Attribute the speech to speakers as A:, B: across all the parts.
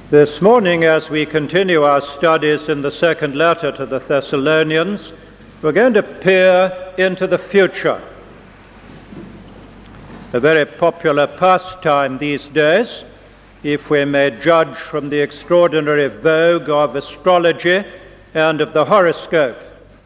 A: This morning, as we continue our studies in the second letter to the Thessalonians, we're going to peer into the future. A very popular pastime these days, if we may judge from the extraordinary vogue of astrology and of the horoscope.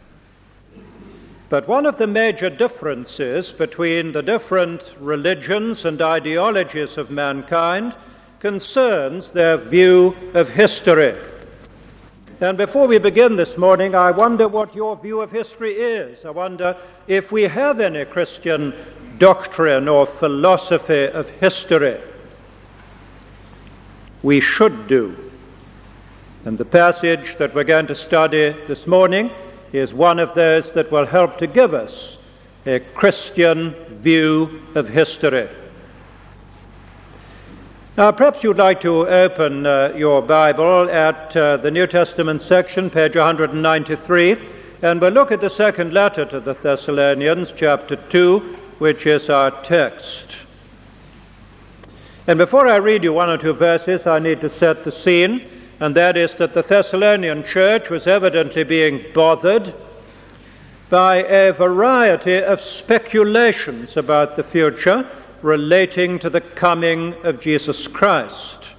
A: But one of the major differences between the different religions and ideologies of mankind concerns their view of history. And before we begin this morning, I wonder what your view of history is. I wonder if we have any Christian doctrine or philosophy of history. We should do. And the passage that we're going to study this morning is one of those that will help to give us a Christian view of history. Now, perhaps you'd like to open your Bible at the New Testament section, page 193, and we'll look at the second letter to the Thessalonians, chapter 2, which is our text. And before I read you one or two verses, I need to set the scene, and that is that the Thessalonian church was evidently being bothered by a variety of speculations about the future relating to the coming of Jesus Christ.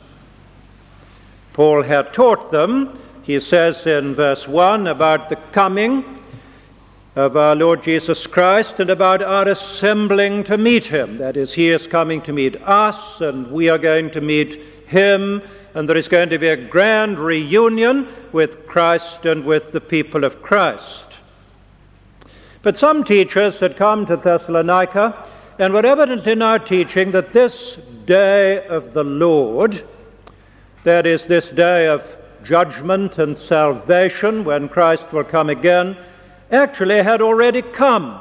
A: Paul had taught them, he says in verse 1, about the coming of our Lord Jesus Christ and about our assembling to meet him. That is, he is coming to meet us and we are going to meet him, and there is going to be a grand reunion with Christ and with the people of Christ. But some teachers had come to Thessalonica and were evidently now teaching that this day of the Lord, that is, this day of judgment and salvation when Christ will come again, actually had already come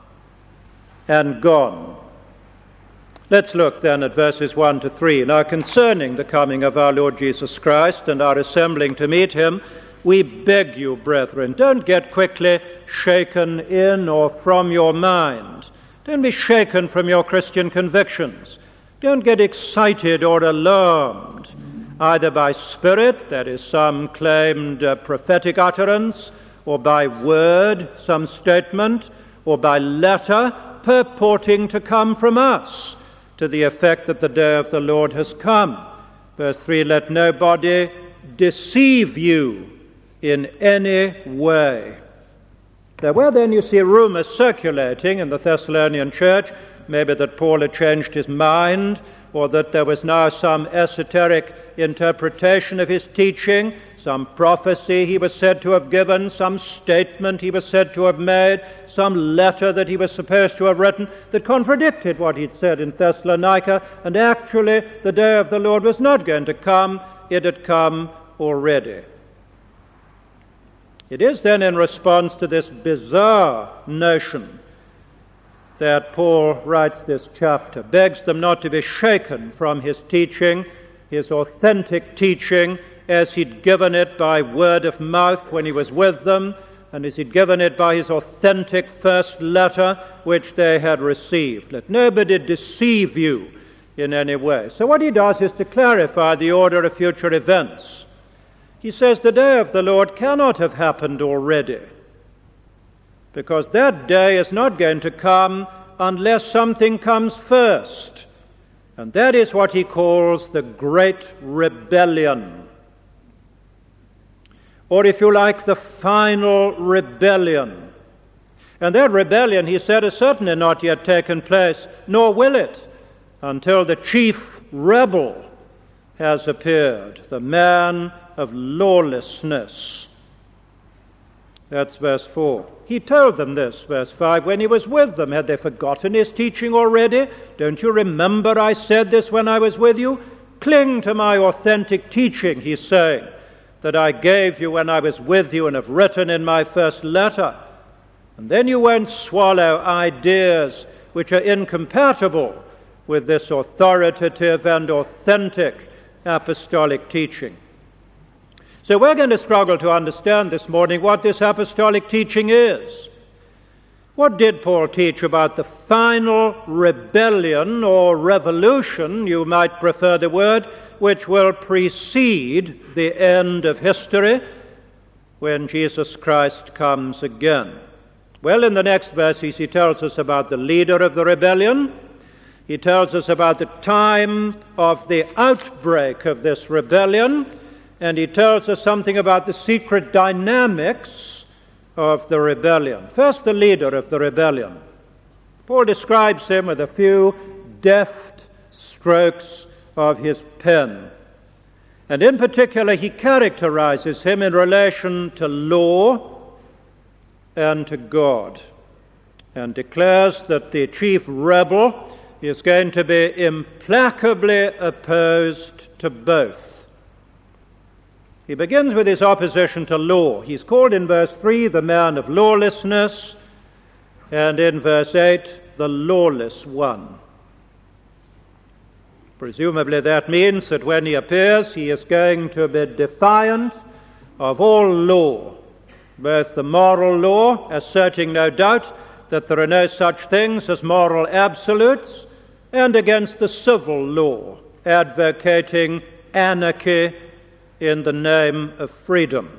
A: and gone. Let's look then at verses 1 to 3. Now, concerning the coming of our Lord Jesus Christ and our assembling to meet him, we beg you, brethren, don't get quickly shaken in or from your mind. Don't be shaken from your Christian convictions. Don't get excited or alarmed, either by spirit, that is, some claimed prophetic utterance, or by word, some statement, or by letter purporting to come from us, to the effect that the day of the Lord has come. Verse 3, let nobody deceive you in any way. There were then, you see, rumors circulating in the Thessalonian church, maybe that Paul had changed his mind, or that there was now some esoteric interpretation of his teaching, some prophecy he was said to have given, some statement he was said to have made, some letter that he was supposed to have written that contradicted what he'd said in Thessalonica, and actually the day of the Lord was not going to come, it had come already. It is then in response to this bizarre notion that Paul writes this chapter, begs them not to be shaken from his teaching, his authentic teaching, as he'd given it by word of mouth when he was with them, and as he'd given it by his authentic first letter which they had received. Let nobody deceive you in any way. So what he does is to clarify the order of future events. He says the day of the Lord cannot have happened already, because that day is not going to come unless something comes first. And that is what he calls the Great Rebellion. Or if you like, the final rebellion. And that rebellion, he said, has certainly not yet taken place, nor will it, until the chief rebel has appeared, the man of lawlessness. That's verse 4. He told them this, verse 5, when he was with them. Had they forgotten his teaching already? Don't you remember I said this when I was with you? Cling to my authentic teaching, he's saying, that I gave you when I was with you and have written in my first letter. And then you won't swallow ideas which are incompatible with this authoritative and authentic apostolic teaching. So we're going to struggle to understand this morning what this apostolic teaching is. What did Paul teach about the final rebellion or revolution, you might prefer the word, which will precede the end of history when Jesus Christ comes again. Well, in the next verses, he tells us about the leader of the rebellion. He tells us about the time of the outbreak of this rebellion, and he tells us something about the secret dynamics of the rebellion. First, the leader of the rebellion. Paul describes him with a few deft strokes of his pen. And in particular, he characterizes him in relation to law and to God, and declares that the chief rebel is going to be implacably opposed to both. He begins with his opposition to law. He's called in verse 3 the man of lawlessness, and in verse 8 the lawless one. Presumably that means that when he appears, he is going to be defiant of all law, both the moral law, asserting no doubt that there are no such things as moral absolutes, and against the civil law, advocating anarchy in the name of freedom.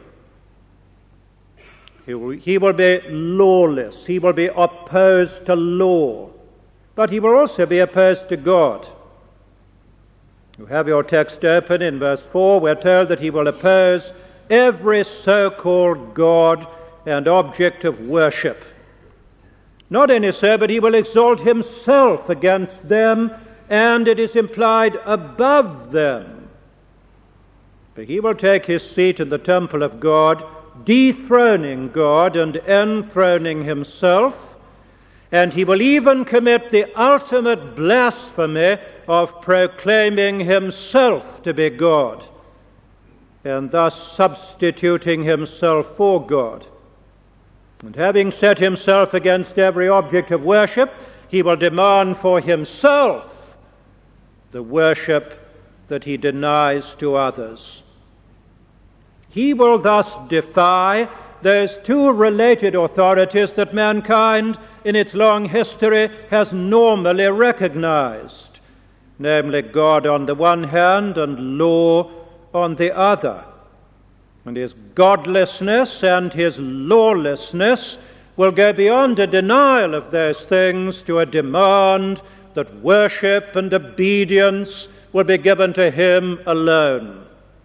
A: He will be lawless. He will be opposed to law. But he will also be opposed to God. You have your text open in verse 4. We're told that he will oppose every so-called God and object of worship. Not only so, but he will exalt himself against them, and it is implied above them. But he will take his seat in the temple of God, dethroning God and enthroning himself, and he will even commit the ultimate blasphemy of proclaiming himself to be God, and thus substituting himself for God. And having set himself against every object of worship, he will demand for himself the worship that he denies to others. He will thus defy those two related authorities that mankind in its long history has normally recognized, namely God on the one hand and law on the other. And his godlessness and his lawlessness will go beyond a denial of those things to a demand that worship and obedience will be given to him alone.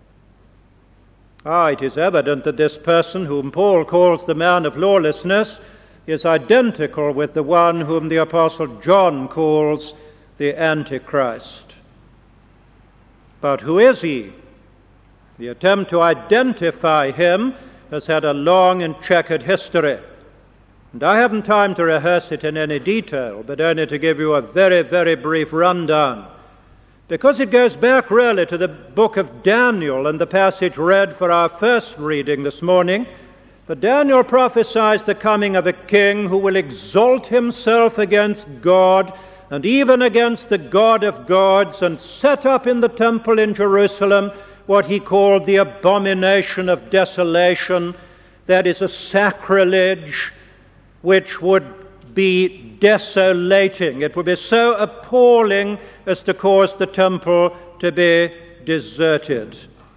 A: It is evident that this person, whom Paul calls the man of lawlessness, is identical with the one whom the Apostle John calls the Antichrist. But who is he? The attempt to identify him has had a long and checkered history. And I haven't time to rehearse it in any detail, but only to give you a very, very brief rundown, because it goes back really to the book of Daniel and the passage read for our first reading this morning. But Daniel prophesies the coming of a king who will exalt himself against God and even against the God of gods, and set up in the temple in Jerusalem what he called the abomination of desolation. That is a sacrilege which would be desolating. It would be so appalling as to cause the temple to be deserted.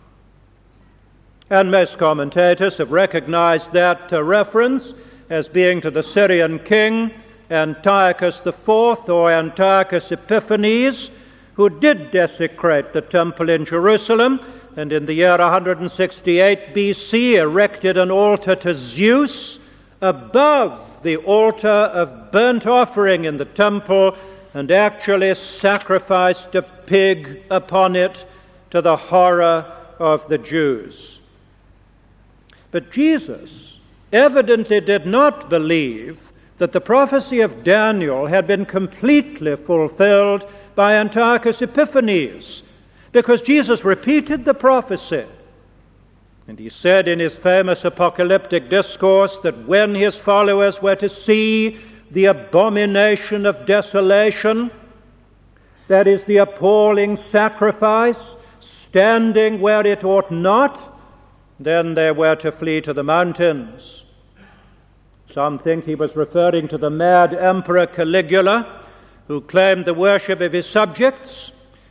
A: And most commentators have recognized that reference as being to the Syrian king Antiochus IV, or Antiochus Epiphanes, who did desecrate the temple in Jerusalem, and in the year 168 BC erected an altar to Zeus above the altar of burnt offering in the temple, and actually sacrificed a pig upon it, to the horror of the Jews. But Jesus evidently did not believe that the prophecy of Daniel had been completely fulfilled by Antiochus Epiphanes, because Jesus repeated the prophecy. And he said in his famous apocalyptic discourse that when his followers were to see the abomination of desolation, that is, the appalling sacrifice, standing where it ought not, then they were to flee to the mountains. Some think he was referring to the mad Emperor Caligula, who claimed the worship of his subjects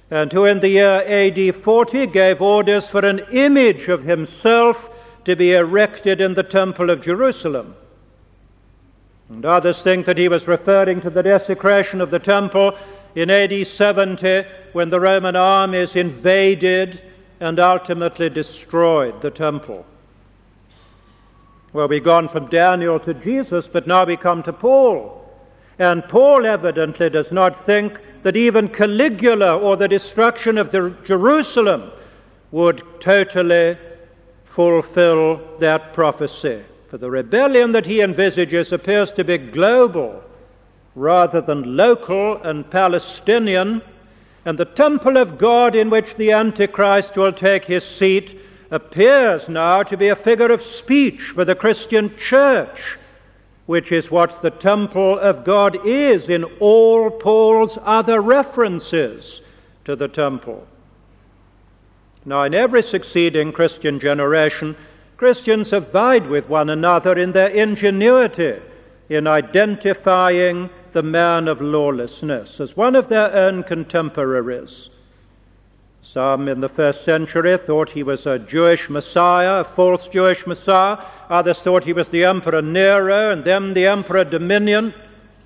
A: and who in the year AD 40 gave orders for an image of himself to be erected in the Temple of Jerusalem. And others think that he was referring to the desecration of the temple in AD 70, when the Roman armies invaded and ultimately destroyed the temple. Well, we've gone from Daniel to Jesus, but now we come to Paul. And Paul evidently does not think that even Caligula or the destruction of Jerusalem would totally fulfill that prophecy. For the rebellion that he envisages appears to be global rather than local and Palestinian, and the temple of God in which the Antichrist will take his seat appears now to be a figure of speech for the Christian church, which is what the temple of God is in all Paul's other references to the temple. Now, in every succeeding Christian generation, Christians have vied with one another in their ingenuity in identifying the man of lawlessness as one of their own contemporaries. Some in the first century thought he was a Jewish Messiah, a false Jewish Messiah. Others thought he was the Emperor Nero, and then the Emperor Domitian.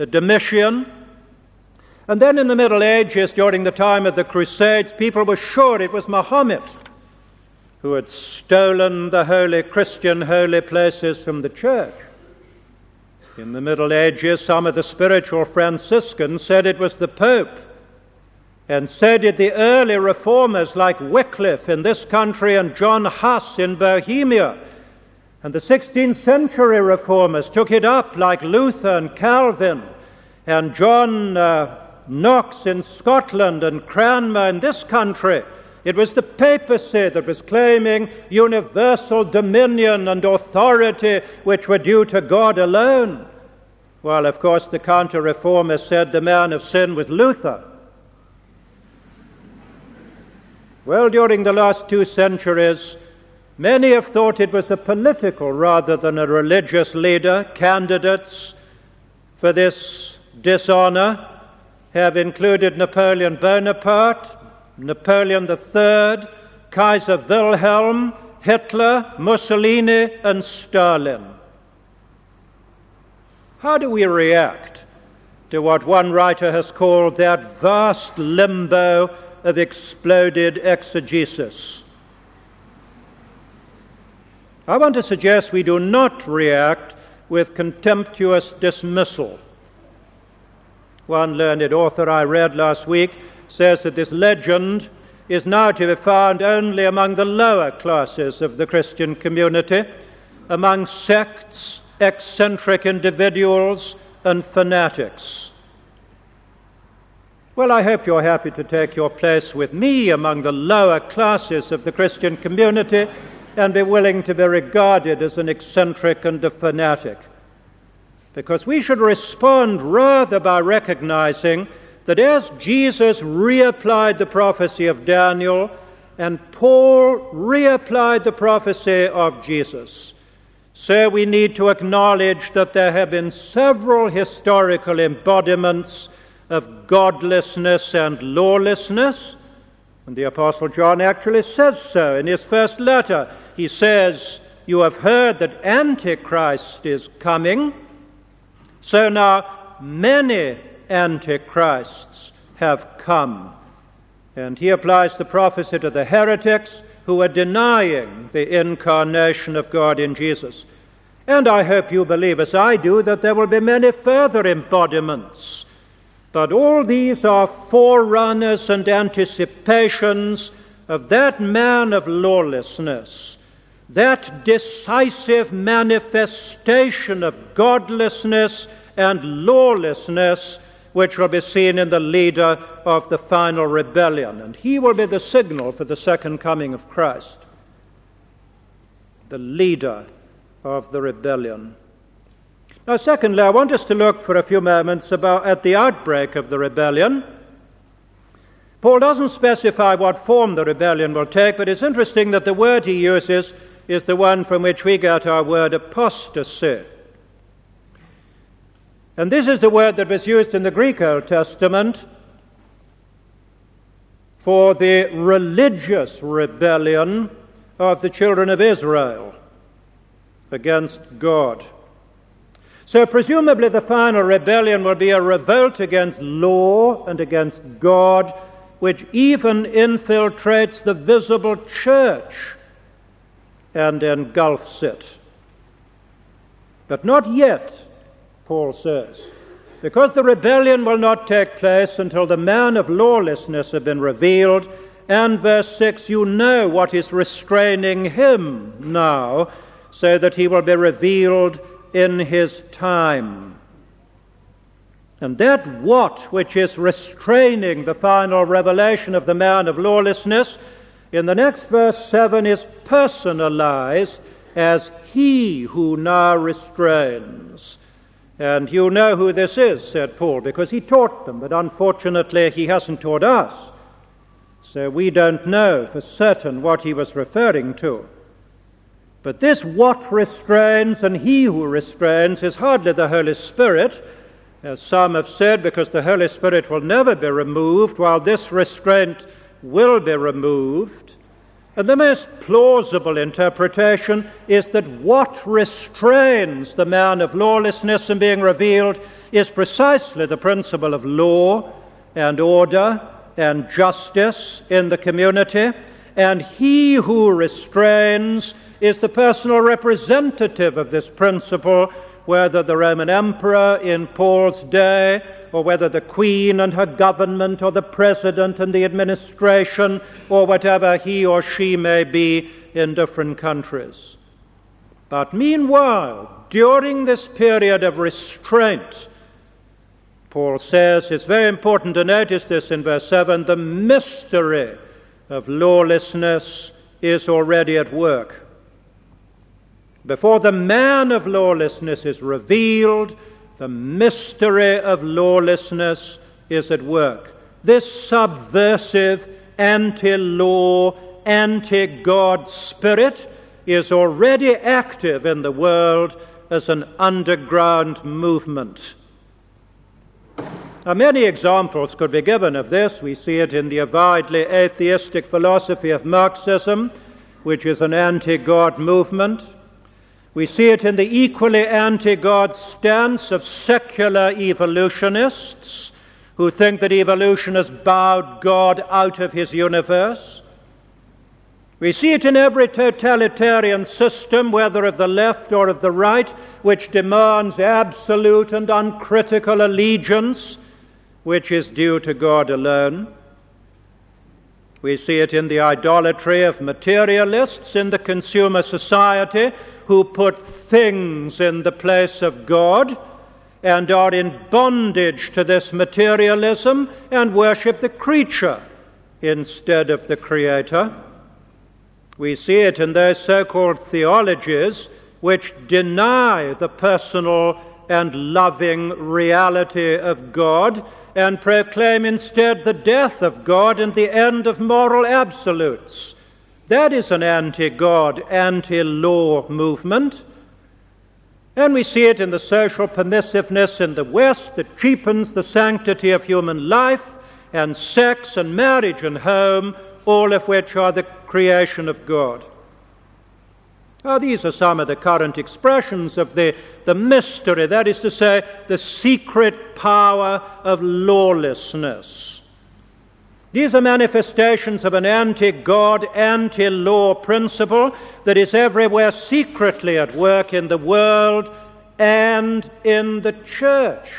A: And then in the Middle Ages, during the time of the Crusades, people were sure it was Muhammad who had stolen the holy Christian holy places from the church. In the Middle Ages, some of the spiritual Franciscans said it was the Pope, and so did the early reformers like Wycliffe in this country and John Huss in Bohemia. And the 16th century reformers took it up like Luther and Calvin and John Knox in Scotland and Cranmer in this country. It was the papacy that was claiming universal dominion and authority which were due to God alone. While, of course, the counter-reformers said the man of sin was Luther. Well, during the last 2 centuries, many have thought it was a political rather than a religious leader. Candidates for this dishonor have included Napoleon Bonaparte, Napoleon III, Kaiser Wilhelm, Hitler, Mussolini, and Stalin. How do we react to what one writer has called that vast limbo of exploded exegesis? I want to suggest we do not react with contemptuous dismissal. One learned author I read last week says that this legend is now to be found only among the lower classes of the Christian community, among sects, eccentric individuals, and fanatics. Well, I hope you're happy to take your place with me among the lower classes of the Christian community and be willing to be regarded as an eccentric and a fanatic. Because we should respond rather by recognizing that as Jesus reapplied the prophecy of Daniel and Paul reapplied the prophecy of Jesus, so we need to acknowledge that there have been several historical embodiments of godlessness and lawlessness. And the Apostle John actually says so in his first letter. He says, "You have heard that Antichrist is coming. So now many Antichrists have come." And he applies the prophecy to the heretics who are denying the incarnation of God in Jesus. And I hope you believe, as I do, that there will be many further embodiments. But all these are forerunners and anticipations of that man of lawlessness, that decisive manifestation of godlessness and lawlessness which will be seen in the leader of the final rebellion. And he will be the signal for the second coming of Christ, the leader of the rebellion. Now, secondly, I want us to look for a few moments at the outbreak of the rebellion. Paul doesn't specify what form the rebellion will take, but it's interesting that the word he uses is the one from which we get our word apostasy. And this is the word that was used in the Greek Old Testament for the religious rebellion of the children of Israel against God. So presumably the final rebellion will be a revolt against law and against God, which even infiltrates the visible church and engulfs it. But not yet, Paul says, because the rebellion will not take place until the man of lawlessness has been revealed. And verse 6, you know what is restraining him now, so that he will be revealed in his time. And that what which is restraining the final revelation of the man of lawlessness in the next verse 7 is personalized as he who now restrains. And you know who this is, said Paul, because he taught them, but unfortunately he hasn't taught us. So we don't know for certain what he was referring to. But this what restrains and he who restrains is hardly the Holy Spirit, as some have said, because the Holy Spirit will never be removed, while this restraint will be removed. And the most plausible interpretation is that what restrains the man of lawlessness in being revealed is precisely the principle of law and order and justice in the community, and he who restrains is the personal representative of this principle, whether the Roman emperor in Paul's day, or whether the queen and her government, or the president and the administration, or whatever he or she may be in different countries. But meanwhile, during this period of restraint, Paul says, it's very important to notice this in verse 7, the mystery of lawlessness is already at work. Before the man of lawlessness is revealed, the mystery of lawlessness is at work. This subversive, anti-law, anti-God spirit is already active in the world as an underground movement. Now, many examples could be given of this. We see it in the avidly atheistic philosophy of Marxism, which is an anti-God movement. We see it in the equally anti-God stance of secular evolutionists who think that evolution has bowed God out of his universe. We see it in every totalitarian system, whether of the left or of the right, which demands absolute and uncritical allegiance, which is due to God alone. We see it in the idolatry of materialists in the consumer society, who put things in the place of God and are in bondage to this materialism and worship the creature instead of the Creator. We see it in those so-called theologies which deny the personal and loving reality of God and proclaim instead the death of God and the end of moral absolutes. That is an anti-God, anti-law movement. And we see it in the social permissiveness in the West that cheapens the sanctity of human life and sex and marriage and home, all of which are the creation of God. Now, these are some of the current expressions of the mystery, that is to say, the secret power of lawlessness. These are manifestations of an anti-God, anti-law principle that is everywhere secretly at work in the world and in the church.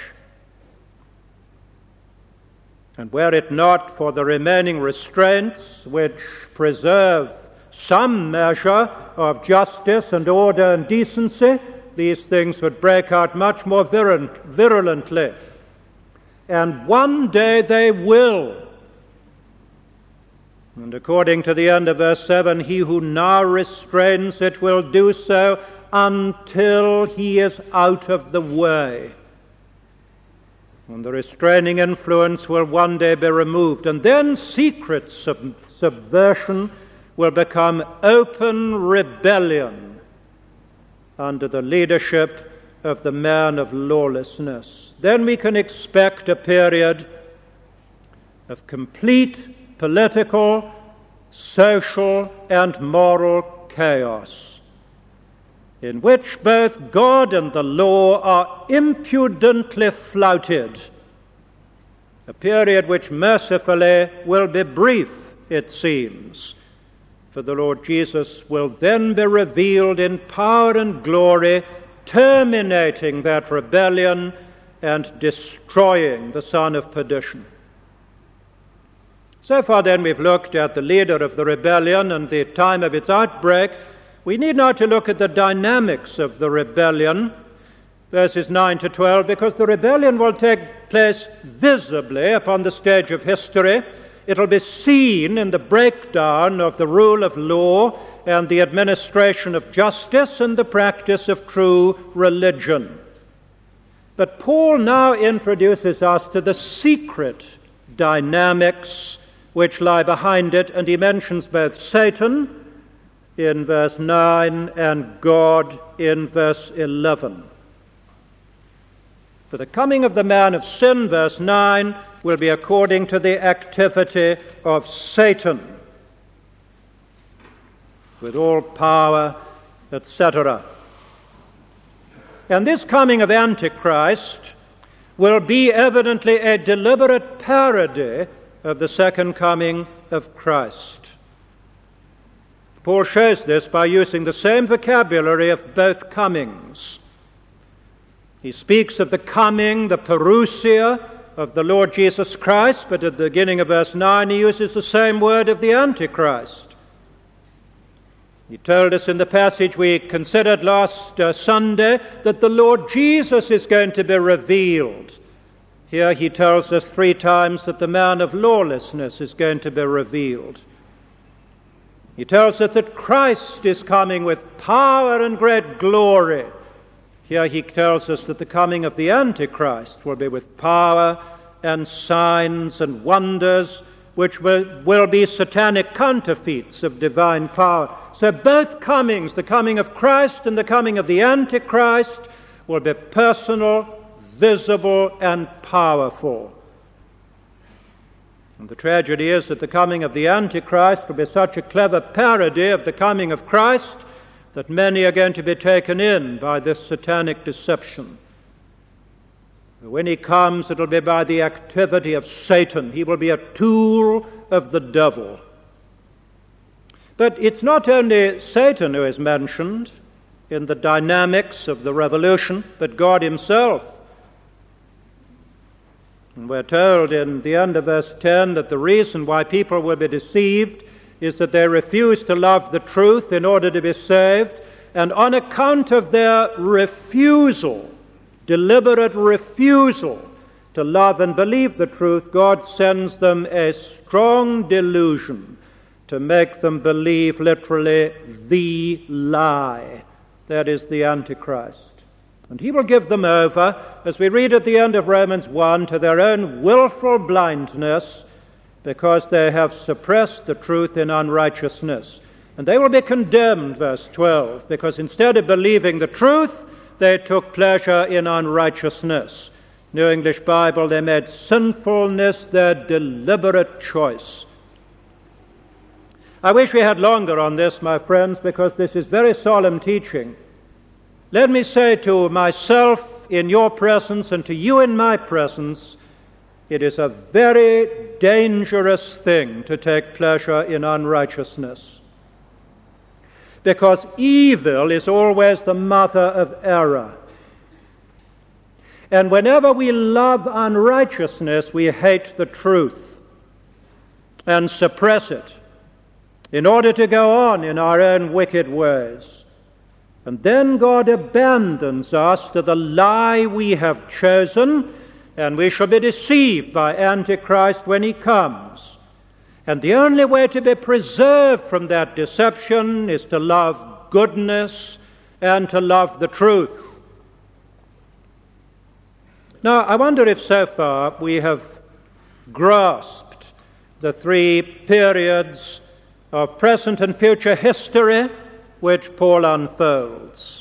A: And were it not for the remaining restraints which preserve some measure of justice and order and decency, these things would break out much more virulently. And one day they will. And according to the end of verse 7, he who now restrains it will do so until he is out of the way. And the restraining influence will one day be removed. And then secret subversion will become open rebellion under the leadership of the man of lawlessness. Then we can expect a period of complete political, social, and moral chaos, in which both God and the law are impudently flouted, a period which mercifully will be brief, it seems, for the Lord Jesus will then be revealed in power and glory, terminating that rebellion and destroying the son of perdition. So far then we've looked at the leader of the rebellion and the time of its outbreak. We need now to look at the dynamics of the rebellion, verses 9 to 12, because the rebellion will take place visibly upon the stage of history. It'll be seen in the breakdown of the rule of law and the administration of justice and the practice of true religion. But Paul now introduces us to the secret dynamics which lie behind it, and he mentions both Satan in verse 9 and God in verse 11. For the coming of the man of sin, verse 9, will be according to the activity of Satan, with all power, etc. And this coming of Antichrist will be evidently a deliberate parody of the second coming of Christ. Paul shows this by using the same vocabulary of both comings. He speaks of the coming, the parousia, of the Lord Jesus Christ, but at the beginning of verse 9 he uses the same word of the Antichrist. He told us in the passage we considered last Sunday that the Lord Jesus is going to be revealed. Here he tells us 3 times that the man of lawlessness is going to be revealed. He tells us that Christ is coming with power and great glory. Here he tells us that the coming of the Antichrist will be with power and signs and wonders, which will be satanic counterfeits of divine power. So both comings, the coming of Christ and the coming of the Antichrist, will be personal, visible, and powerful. And the tragedy is that the coming of the Antichrist will be such a clever parody of the coming of Christ that many are going to be taken in by this satanic deception. When he comes, it will be by the activity of Satan. He will be a tool of the devil. But it's not only Satan who is mentioned in the dynamics of the revolution, but God himself. And we're told in the end of verse 10 that the reason why people will be deceived is that they refuse to love the truth in order to be saved, and on account of their refusal, deliberate refusal to love and believe the truth, God sends them a strong delusion to make them believe literally the lie, that is the Antichrist. And he will give them over, as we read at the end of Romans 1, to their own willful blindness, because they have suppressed the truth in unrighteousness. And they will be condemned, verse 12, because instead of believing the truth, they took pleasure in unrighteousness. New English Bible, they made sinfulness their deliberate choice. I wish we had longer on this, my friends, because this is very solemn teaching. Let me say to myself in your presence and to you in my presence, it is a very dangerous thing to take pleasure in unrighteousness, because evil is always the mother of error. And whenever we love unrighteousness, we hate the truth and suppress it in order to go on in our own wicked ways. And then God abandons us to the lie we have chosen, and we shall be deceived by Antichrist when he comes. And the only way to be preserved from that deception is to love goodness and to love the truth. Now, I wonder if so far we have grasped the 3 periods of present and future history which Paul unfolds.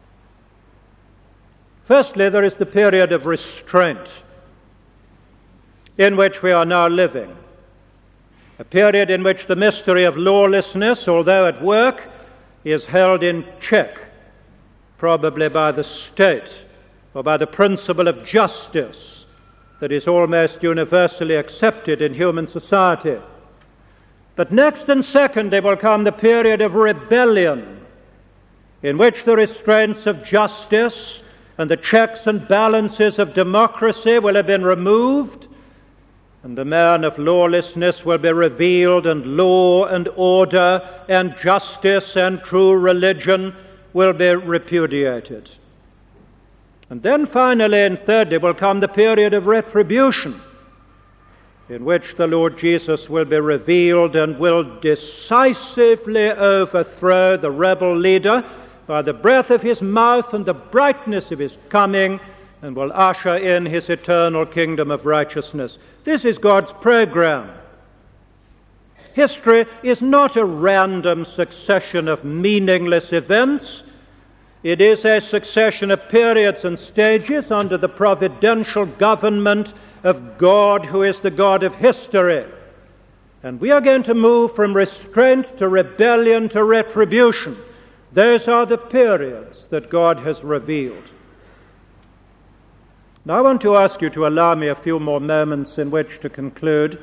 A: Firstly, there is the period of restraint in which we are now living. a period in which the mystery of lawlessness, although at work, is held in check, probably by the state or by the principle of justice that is almost universally accepted in human society. But next and secondly will come the period of rebellion, in which the restraints of justice and the checks and balances of democracy will have been removed, and the man of lawlessness will be revealed, and law and order and justice and true religion will be repudiated. And then finally and thirdly will come the period of retribution, in which the Lord Jesus will be revealed and will decisively overthrow the rebel leader by the breath of his mouth and the brightness of his coming, and will usher in his eternal kingdom of righteousness. This is God's program. History is not a random succession of meaningless events. It is a succession of periods and stages under the providential government of God, who is the God of history. And we are going to move from restraint to rebellion to retribution. Those are the periods that God has revealed. Now I want to ask you to allow me a few more moments in which to conclude,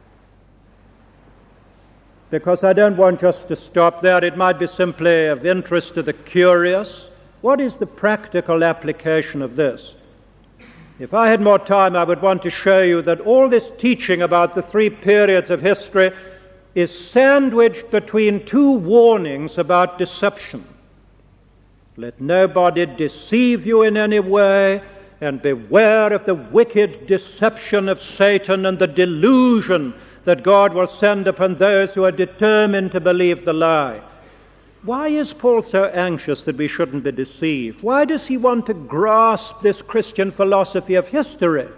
A: because I don't want just to stop there. It might be simply of interest to the curious. What is the practical application of this? If I had more time, I would want to show you that all this teaching about the three periods of history is sandwiched between two warnings about deception. Let nobody deceive you in any way, and beware of the wicked deception of Satan and the delusion that God will send upon those who are determined to believe the lie. Why is Paul so anxious that we shouldn't be deceived? Why does he want to grasp this Christian philosophy of history?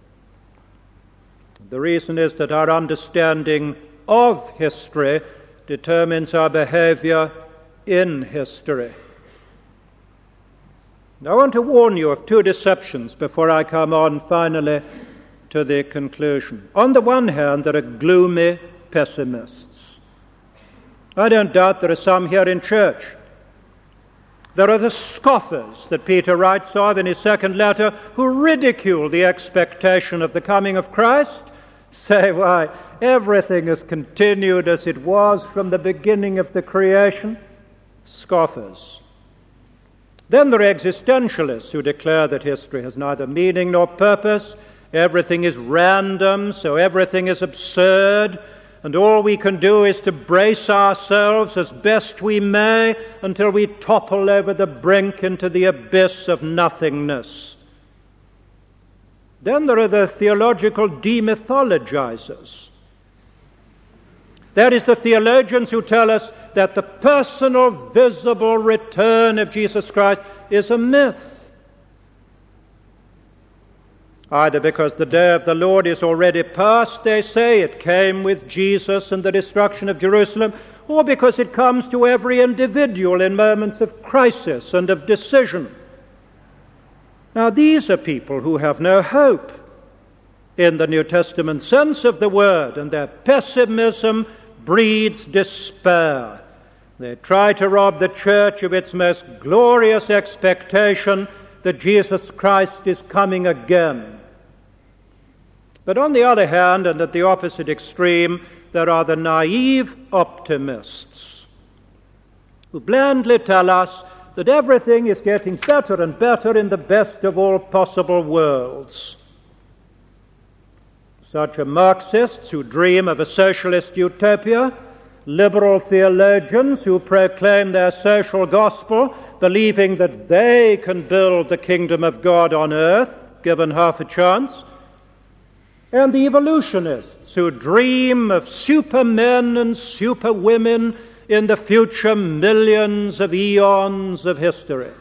A: The reason is that our understanding of history determines our behavior in history. Now, I want to warn you of two deceptions before I come on finally to the conclusion. On the one hand, there are gloomy pessimists. I don't doubt there are some here in church. There are the scoffers that Peter writes of in his second letter, who ridicule the expectation of the coming of Christ, say, why, everything has continued as it was from the beginning of the creation. Scoffers. Then there are existentialists who declare that history has neither meaning nor purpose. Everything is random, so everything is absurd, and all we can do is to brace ourselves as best we may until we topple over the brink into the abyss of nothingness. Then there are the theological demythologizers. That is, the theologians who tell us that the personal, visible return of Jesus Christ is a myth, either because the day of the Lord is already past, they say, it came with Jesus and the destruction of Jerusalem, or because it comes to every individual in moments of crisis and of decision. Now, these are people who have no hope in the New Testament sense of the word, and their pessimism breeds despair. They try to rob the church of its most glorious expectation that Jesus Christ is coming again. But on the other hand, and at the opposite extreme, there are the naive optimists who blandly tell us that everything is getting better and better in the best of all possible worlds. Such are Marxists who dream of a socialist utopia, liberal theologians who proclaim their social gospel, believing that they can build the kingdom of God on earth, given half a chance, and the evolutionists who dream of supermen and superwomen in the future millions of eons of history.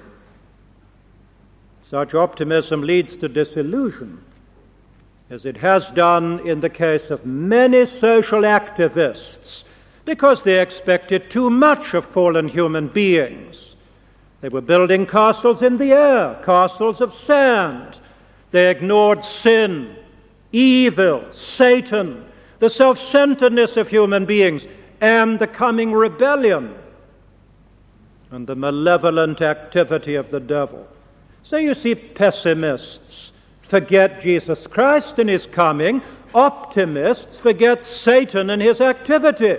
A: Such optimism leads to disillusion, as it has done in the case of many social activists, because they expected too much of fallen human beings. They were building castles in the air, castles of sand. They ignored sin, evil, Satan, the self-centeredness of human beings, and the coming rebellion and the malevolent activity of the devil. So you see, pessimists forget Jesus Christ and his coming. Optimists forget Satan and his activity.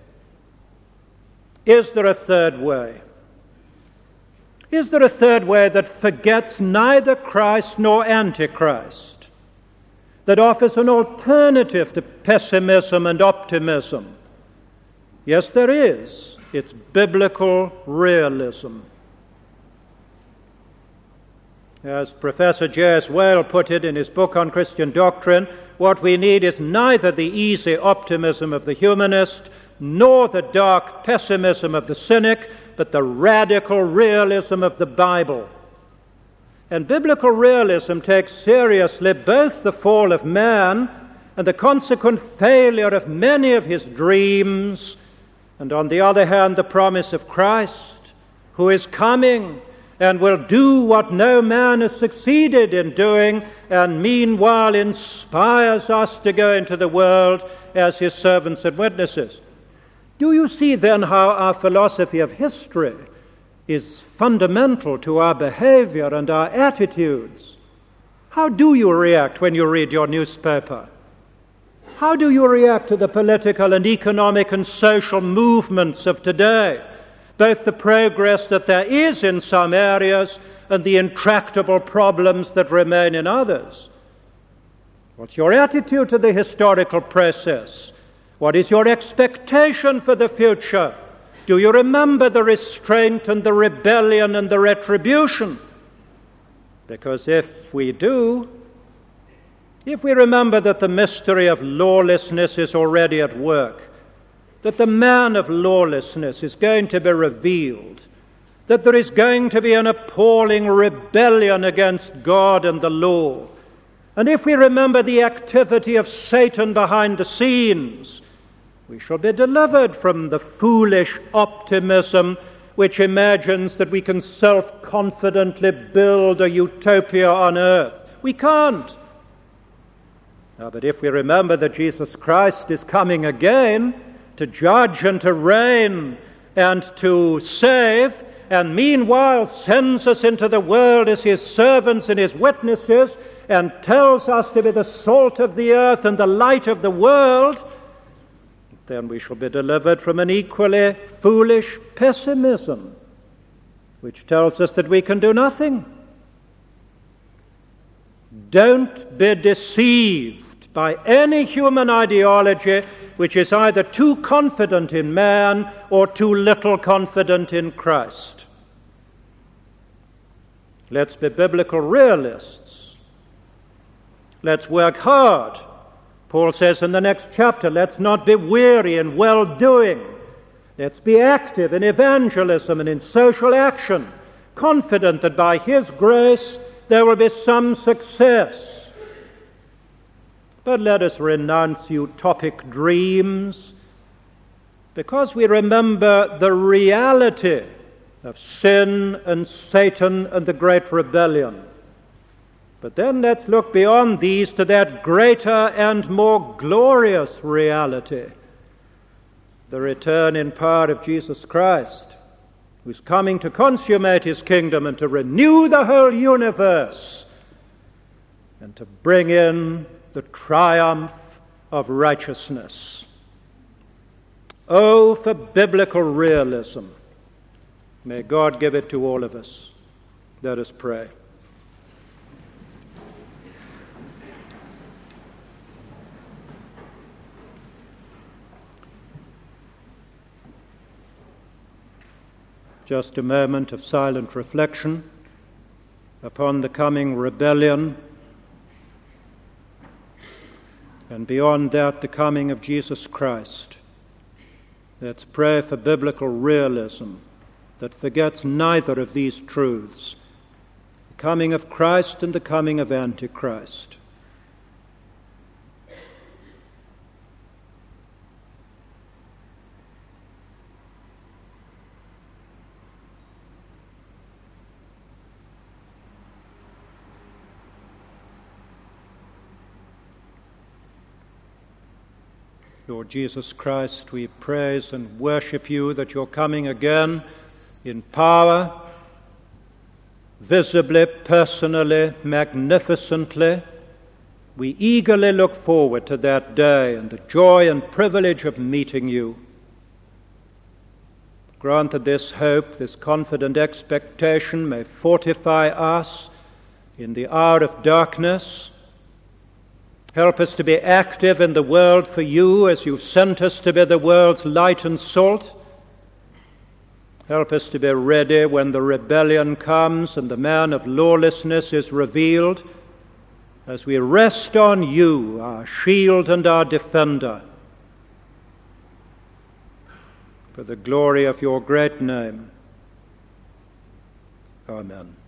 A: Is there a third way? Is there a third way that forgets neither Christ nor Antichrist, that offers an alternative to pessimism and optimism? Yes, there is. It's biblical realism. As Professor J.S. Whale put it in his book on Christian doctrine, what we need is neither the easy optimism of the humanist nor the dark pessimism of the cynic, but the radical realism of the Bible. And biblical realism takes seriously both the fall of man and the consequent failure of many of his dreams, and on the other hand, the promise of Christ, who is coming and will do what no man has succeeded in doing, and meanwhile inspires us to go into the world as his servants and witnesses. Do you see then how our philosophy of history is fundamental to our behavior and our attitudes? How do you react when you read your newspaper? How do you react to the political and economic and social movements of today? Both the progress that there is in some areas and the intractable problems that remain in others. What's your attitude to the historical process? What is your expectation for the future? Do you remember the restraint and the rebellion and the retribution? Because if we do, if we remember that the mystery of lawlessness is already at work, that the man of lawlessness is going to be revealed, that there is going to be an appalling rebellion against God and the law, and if we remember the activity of Satan behind the scenes, we shall be delivered from the foolish optimism which imagines that we can self-confidently build a utopia on earth. We can't. But if we remember that Jesus Christ is coming again to judge and to reign and to save, and meanwhile sends us into the world as his servants and his witnesses, and tells us to be the salt of the earth and the light of the world, then we shall be delivered from an equally foolish pessimism, which tells us that we can do nothing. Don't be deceived by any human ideology which is either too confident in man or too little confident in Christ. Let's be biblical realists. Let's work hard. Paul says in the next chapter, let's not be weary in well-doing. Let's be active in evangelism and in social action, confident that by his grace there will be some success. But let us renounce utopic dreams, because we remember the reality of sin and Satan and the great rebellion. But then let's look beyond these to that greater and more glorious reality, the return in power of Jesus Christ, who's coming to consummate his kingdom and to renew the whole universe and to bring in the triumph of righteousness. Oh, for biblical realism. May God give it to all of us. Let us pray. Just a moment of silent reflection upon the coming rebellion, and beyond that, the coming of Jesus Christ. Let's pray for biblical realism that forgets neither of these truths, the coming of Christ and the coming of Antichrist. Lord Jesus Christ, we praise and worship you that you're coming again in power, visibly, personally, magnificently. We eagerly look forward to that day and the joy and privilege of meeting you. Grant that this hope, this confident expectation may fortify us in the hour of darkness. Help us to be active in the world for you as you've sent us to be the world's light and salt. Help us to be ready when the rebellion comes and the man of lawlessness is revealed, as we rest on you, our shield and our defender, for the glory of your great name. Amen.